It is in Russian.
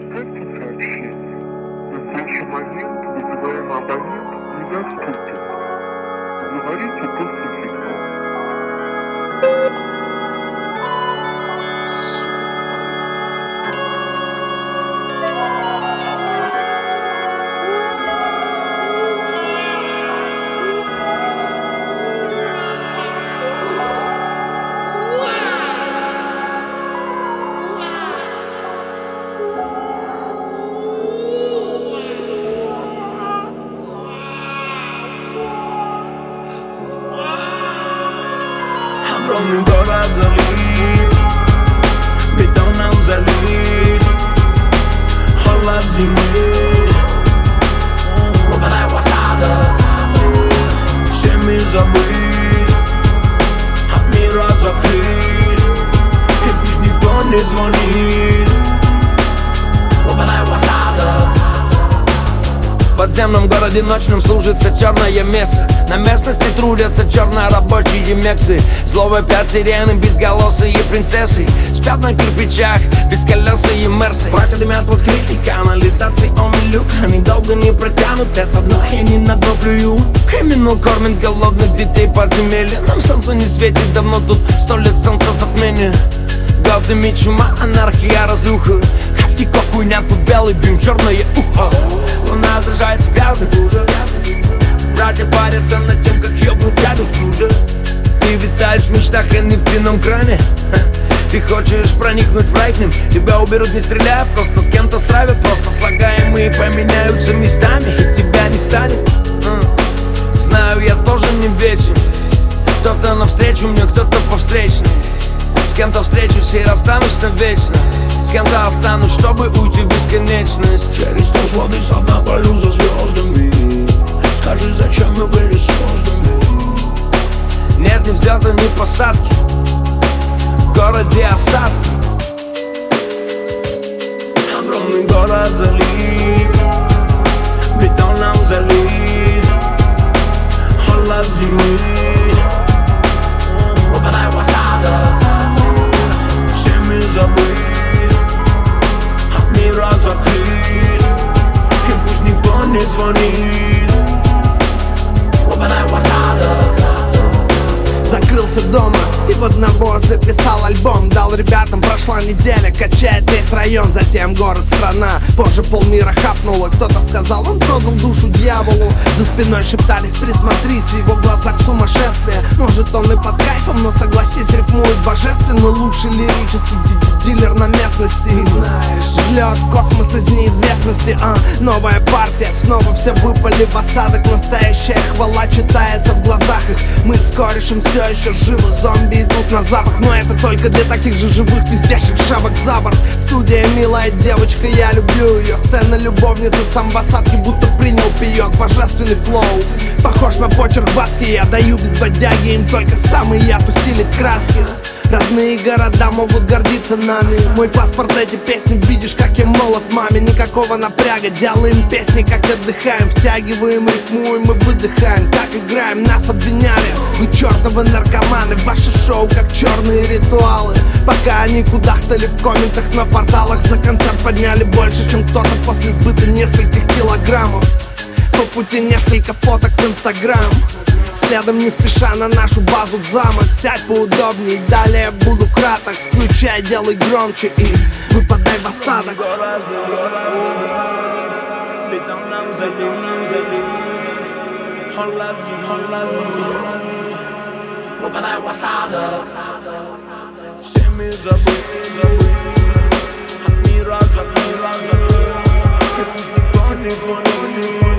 оставьте сообщение. В настоящий момент вызываемый абонент недоступен. Говорите после сигнала. Огромный город залит, бетоном залит, холод зимы, глубина в осадок, всеми забыт, от мира закрыт, и пусть никто не звонит, глубина в осадок. В подземном городе ночным служится черное место. На местности трудятся чернорабочие мексы. Зло вопят сирены, безголосые принцессы. Спят на кирпичах, бесколесые мерсы. Братья дымят в открытый канализационный люк. Они долго не протянут это дно, и они на дно плюют. Криминал кормит голодных детей подземелья. Нам солнце не светит давно, тут 100 лет солнца затмения. В Готэме чума, анархия, разруха. Хатико, хуйня, тут белый бим, черное ухо. Луна отражается в грязных лужах. Братья парятся над тем, как ёбнуть дядю Скруджа. Ты витаешь в мечтах и нефтяном кране. Ты хочешь проникнуть в рай к ним. Тебя уберут не стреляя, просто с кем-то стравят. Просто слагаемые поменяются местами, и тебя не станет. Знаю, я тоже не вечен. Кто-то навстречу мне, кто-то по встречной. С кем-то встречусь и расстанусь навечно. С кем-то останусь, чтобы уйти в бесконечность. Через ночь воды со дна полю за звездами. Скажи, зачем мы были созданы? Нет ни взлета, ни посадки. В городе осадки. Огромный город залит, бетоном залит, холод зимы, глубина в осадок, всеми забыт, от мира закрыт, и пусть никто не звонит, глубина в осадок. Закрылся дома и в одного записал альбом. Дал ребятам, прошла неделя, качает весь район. Затем город, страна, позже полмира хапнуло. Кто-то сказал, он продал душу дьяволу. За спиной шептались, присмотрись, в его глазах сумасшествие. Может он и под кайфом, но согласись, рифмует божественно. Лучший лирический дилер на местности. Взлет в космос из неизвестности. Новая партия, снова все выпали в осадок. Настоящая хвала читается в глазах их. Мы с корешем все еще живы, зомби идут на запах. Но это только для таких же живых, пиздящих шавок за борт. Студия, милая девочка, я люблю ее. Сцена любовницы, сам в осадке будто принял пиёк. Божественный флоу, похож на почерк Баски. Я даю без бодяги, им только самый яд усилит краски. Родные города могут гордиться нами. Мой паспорт, эти песни, видишь, как я молод маме. Никакого напряга, делаем песни, как отдыхаем. Втягиваем, рифмуем и выдыхаем. Как играем, нас обвиняли. Вы чертовы наркоманы, ваше шоу как черные ритуалы. Пока они кудахтали в комментах на порталах, за концерт подняли больше, чем кто-то после сбыта нескольких килограммов. По пути несколько фоток в Инстаграм. Следом не спеша на нашу базу в замок. Сядь поудобней, далее буду краток. Включай, делай громче и выпадай в осадок. Бетоном залит, холод зимы, выпадай в осадок. Всеми забыт, от мира закрыт, и пусть никто не звонит.